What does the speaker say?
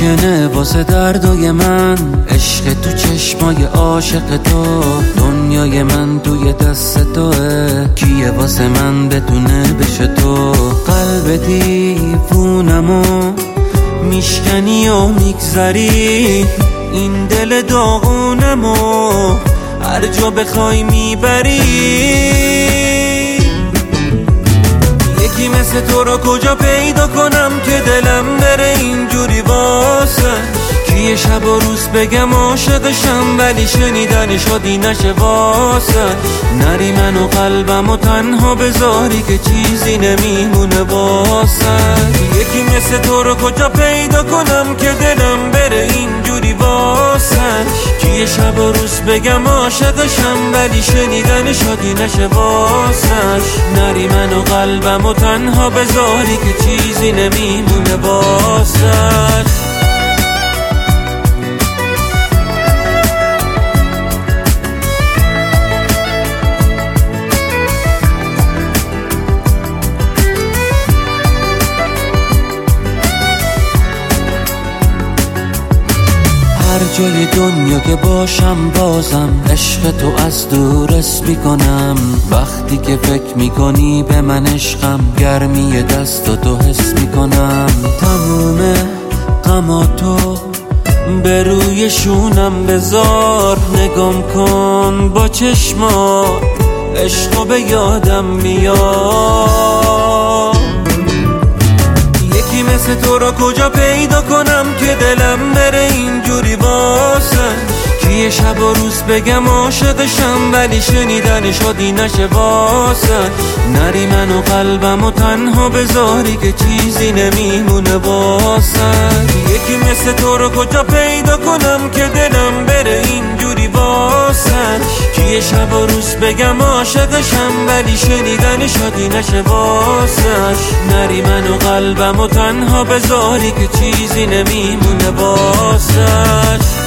ممکنه واسه دردای من عشق تو چشمای عاشق تو، دنیای من توی دست توه، کیه واسه من بتونه بشه تو؟ قلب دیوونمو میشکنی و میگذری، این دل داغونمو هر جا بخوای میبری. یکی مثل تو رو کجا پیدا کنم که دلم بره اینجوری واسه؟ کیه شب و روز بگم عاشقشم ولی شنیدن شادی نشه واسه؟ نری من و قلبم و تنها بذاری که چیزی نمیمونه واسه. یکی مثل تو رو کجا پیدا کنم که دلم بره اینجوری واسه؟ کیه شب و روز بگم عاشقشم ولی شنیدن شادی نشه واسه؟ نری من و قلبم و تنها بذاری که چیزی نمیمونه واسه. هر جای دنیا که باشم بازم عشق تو از دور حس میکنم. وقتی که فکر میکنی به من عشقم گرمی دست تو حس میکنم. تموم غماتو به روی شونم بذار، نگام کن با چشمات عشقو به یادم میاد. یکی مثل تو رو کجا پیدا کنم که دلم بره اینجوری واسه؟ کیه شب و روز بگم عاشقشم ولی شنیدن شادی نشه واسه؟ نری من و قلبم و تنها بذاری که چیزی نمیمونه واسه. یکی مثل تو رو کجا پیدا کنم که دلم بره اینجوری واسه؟ کیه شب و روز بگم عاشقشم ولی شنیدن شادی نشه واسه؟ نری من و قلبم و تنها بذاری که چیزی نمیمونه واسه.